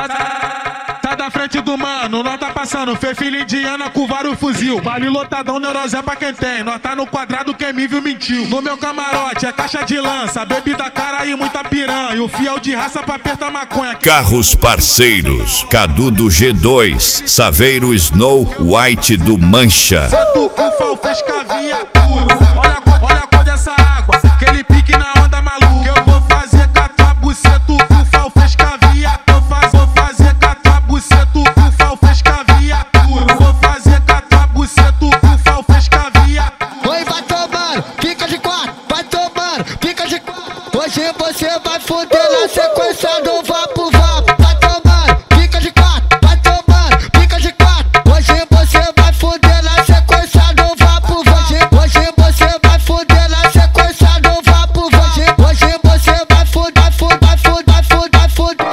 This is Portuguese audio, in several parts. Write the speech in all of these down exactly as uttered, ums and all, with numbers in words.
Tá, tá da frente do mano, nós tá passando. Fê filha indiana com vários fuzil. Vale lotadão, neurosé pra quem tem. Nós tá no quadrado, quem me viu mentiu. No meu camarote é caixa de lança, bebida cara e muita piranha. O fiel de raça pra apertar maconha. Carros parceiros, Cadu do G dois, Saveiro Snow White do Mancha. Santo Cufal fez caviatura. Olha, olha a cor dessa água, aquele pique na onda maluca. Eu vou fazer catar buceta, o Cufal fez caviatura. Vou fazer catar buceta, o Cufal fez caviatura. Vou fazer catar buceta, o Cufal fez caviatura. Oi, vai tomando, fica de quatro, vai tomando, fica de quatro. Hoje você vai foder na sequência do vapo vapo. Vai tomando, fica de quatro, vai tomando, fica de quatro. Hoje você vai foder na sequência do vapo vapo. Hoje você vai foder na sequência do vapo vapo. Hoje você vai foder, vai foder, vai foder, vai foder,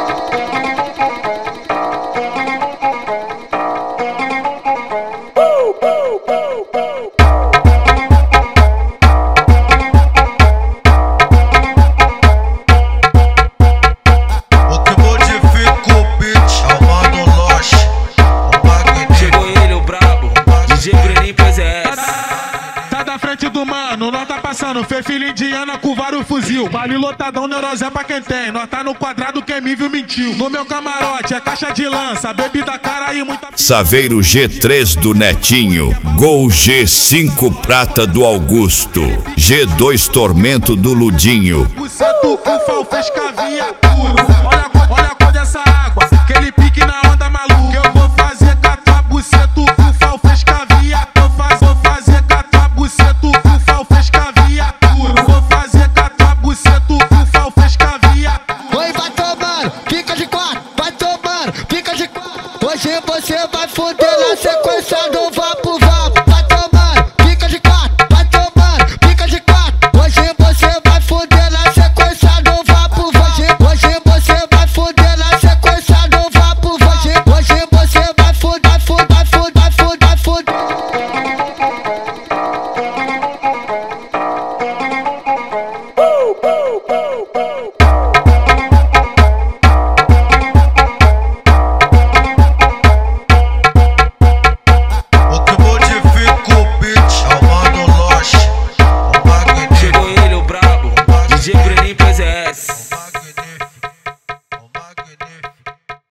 O que modifica o beat é o Mano Loche, o Magnífico. Chegou ele, o brabo, D J Breninho P S. Tá da frente do mano, nós tá passando. Fê filha indiana com vários fuzil. Vale lotadão, neurosé pra quem tem. Nós tá no quadrado, quem me viu mentiu. No meu camarote é caixa de lança, bebida cara e muita. Saveiro G três do Netinho, Gol G cinco Prata do Augusto, G dois Tormento do Ludinho. O Santo Cufal fez caviatura. Olha, olha a cor dessa água, aquele pique na onda maluca. Eu vou fazer catar buceta, o Cufal fez caviatura. Vou fazer catar buceta, o Cufal fez caviatura. Vou fazer catar buceta, o Cufal fez caviatura. oi, vai tomando, fica de quatro, vai tomando, fica de quatro. Hoje você vai foder na sequência do vapo vapo. Vai tomando, fica de quatro, vai tomando, fica de quatro. Hoje você vai foder na sequência do vapo vapo. Hoje você vai foder na sequência do vapo vapo. Hoje você vai foder, vai foder, vai foder, vai foder, vai foder.